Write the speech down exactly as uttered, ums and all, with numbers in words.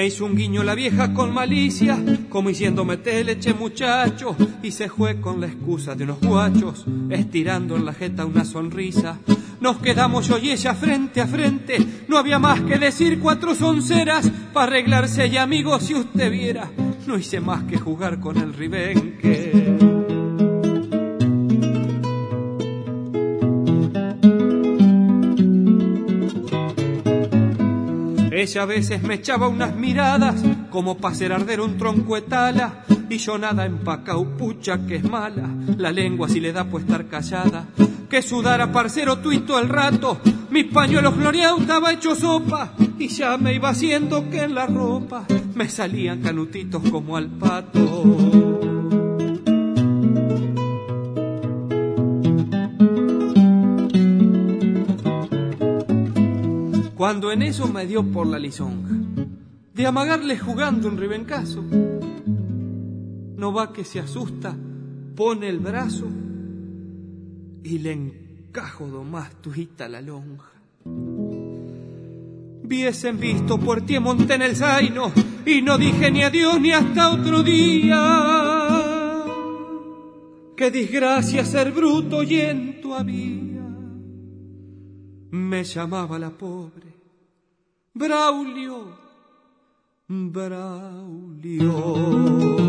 Me hizo un guiño la vieja con malicia, como diciendo mete leche muchacho, y se fue con la excusa de unos guachos, estirando en la jeta una sonrisa. Nos quedamos yo y ella frente a frente, no había más que decir cuatro sonceras, para arreglarse y amigos si usted viera, no hice más que jugar con el ribenque. Ella a veces me echaba unas miradas como pa' hacer arder un tronco de tala, y yo nada empacao, pucha que es mala la lengua si le da por estar callada. Que sudara parcero tuito el rato, mis pañuelos floreados estaba hecho sopa, y ya me iba haciendo que en la ropa me salían canutitos como al pato. Cuando en eso me dio por la lisonja de amagarle jugando un ribencazo, no va que se asusta, pone el brazo y le encajo domás tujita la lonja. Viesen visto por ti monté en el zaino y no dije ni adiós ni hasta otro día. Qué desgracia ser bruto y en tu había. Me llamaba la pobre Braulio, Braulio.